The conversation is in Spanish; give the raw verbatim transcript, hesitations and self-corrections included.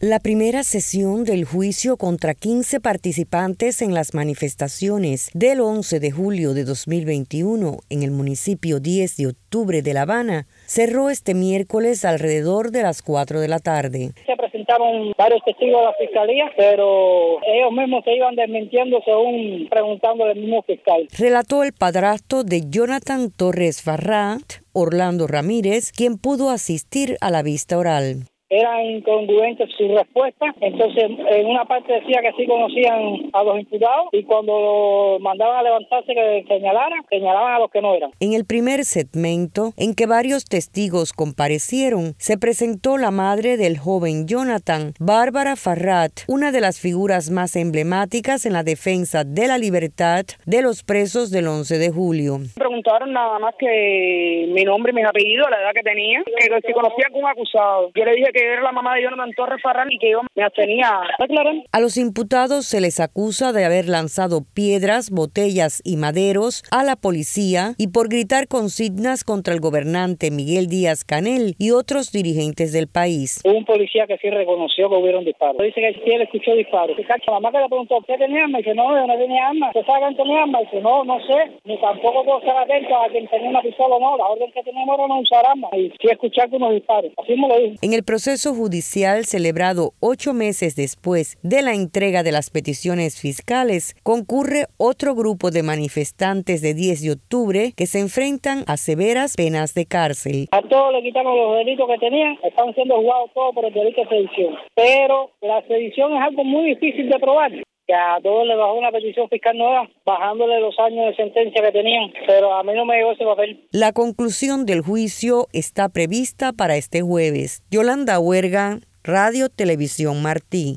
La primera sesión del juicio contra quince participantes en las manifestaciones del once de julio de dos mil veintiuno en el municipio diez de octubre de La Habana cerró este miércoles alrededor de las cuatro de la tarde. Se presentaron varios testigos de la fiscalía, pero ellos mismos se iban desmintiendo según preguntando al mismo fiscal. Relató el padrastro de Jonathan Torres Farrat, Orlando Ramírez, quien pudo asistir a la vista oral. Eran incongruentes sus respuestas, entonces en una parte decía que sí conocían a los imputados y cuando mandaban a levantarse que señalaran, señalaban a los que no eran. En el primer segmento, en que varios testigos comparecieron, se presentó la madre del joven Jonathan, Bárbara Farrat, una de las figuras más emblemáticas en la defensa de la libertad de los presos del once de julio. Preguntaron nada más que mi nombre y mis apellidos, la edad que tenía, que si conocía a algún acusado. Yo le dije que era la mamá de Jonathan Torres Farrat y que yo me abstenía. A los imputados se les acusa de haber lanzado piedras, botellas y maderos a la policía y por gritar consignas contra el gobernante Miguel Díaz-Canel y otros dirigentes del país. Hubo un policía que sí reconoció que hubieron disparos. Dice que sí, él escuchó disparos. La mamá que le preguntó, ¿usted tenía arma? Y dice, no, yo no tenía arma. ¿Usted sabe que tenía arma? Y dice, no, no sé. Ni tampoco puedo estar atento a quien tenía una pistola o no. La orden que teníamos era no usar armas. Y sí escuchar que unos disparos. Así me lo dijo. En el proceso judicial celebrado ocho meses después de la entrega de las peticiones fiscales, concurre otro grupo de manifestantes de diez de octubre que se enfrentan a severas penas de cárcel. A todos le quitaron los delitos que tenían, están siendo juzgados todos por el delito de sedición. Pero la sedición es algo muy difícil de probar. Que a todos les bajó una petición fiscal nueva, bajándole los años de sentencia que tenían, pero a mí no me llegó ese papel. La conclusión del juicio está prevista para este jueves. Yolanda Huerga, Radio Televisión Martí.